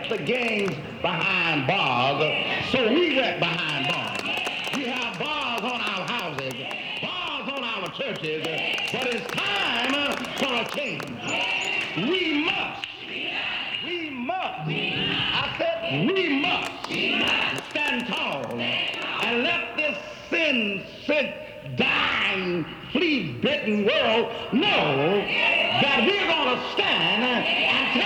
the gangs behind bars, so we went behind bars. We have bars on our houses, bars on our churches, but it's time for a change. We must, I said we must stand tall and let this sin-sick, dying, flea-bitten world know that we're going to stand and